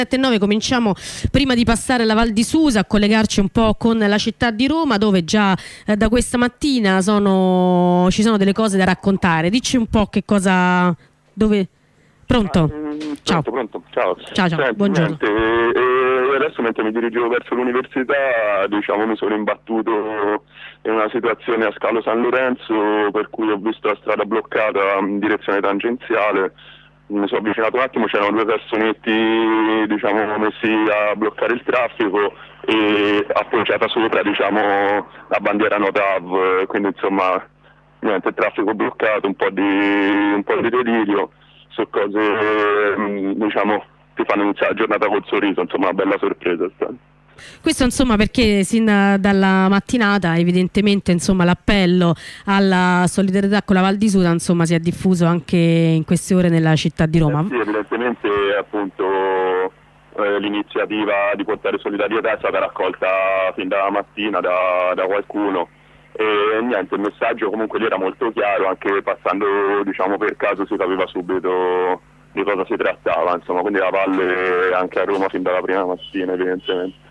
7-9 cominciamo, prima di passare alla Val di Susa, a collegarci un po' con la città di Roma, dove già da questa mattina ci sono delle cose da raccontare. Dici un po' che cosa... dove... Pronto? Ciao. Pronto. Ciao. Ciao, buongiorno. Adesso mentre mi dirigevo verso l'università, mi sono imbattuto in una situazione a Scalo San Lorenzo, per cui ho visto la strada bloccata in direzione tangenziale. Mi sono avvicinato un attimo, c'erano due personetti messi a bloccare il traffico e appoggiata sopra la bandiera No TAV, quindi insomma niente, il traffico bloccato, un po' di delirio su cose ti fanno iniziare la giornata col sorriso, insomma una bella sorpresa è stata. Questo insomma perché sin dalla mattinata evidentemente l'appello alla solidarietà con la Val di Susa insomma si è diffuso anche in queste ore nella città di Roma. Sì, evidentemente appunto l'iniziativa di portare solidarietà è stata raccolta fin dalla mattina da qualcuno e niente, il messaggio comunque lì era molto chiaro, anche passando per caso si capiva subito di cosa si trattava, insomma, quindi la valle anche a Roma fin dalla prima mattina evidentemente.